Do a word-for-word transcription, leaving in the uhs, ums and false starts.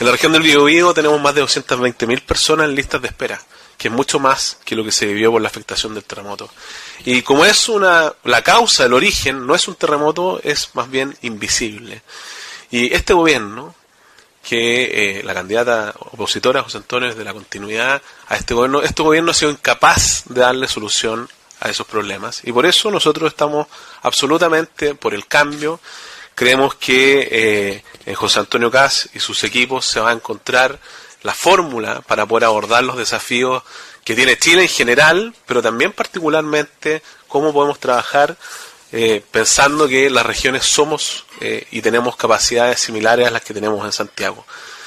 En la región del Biobío tenemos más de doscientas veinte mil personas en listas de espera, que es mucho más que lo que se vivió por la afectación del terremoto. Y como es una, la causa, el origen, no es un terremoto, es más bien invisible. Y este gobierno, que eh, la candidata opositora José Antonio, de la continuidad a este gobierno, este gobierno ha sido incapaz de darle solución a esos problemas. Y por eso nosotros estamos absolutamente por el cambio. Creemos que eh, en José Antonio Kast y sus equipos se va a encontrar la fórmula para poder abordar los desafíos que tiene Chile en general, pero también particularmente cómo podemos trabajar eh, pensando que las regiones somos eh, y tenemos capacidades similares a las que tenemos en Santiago.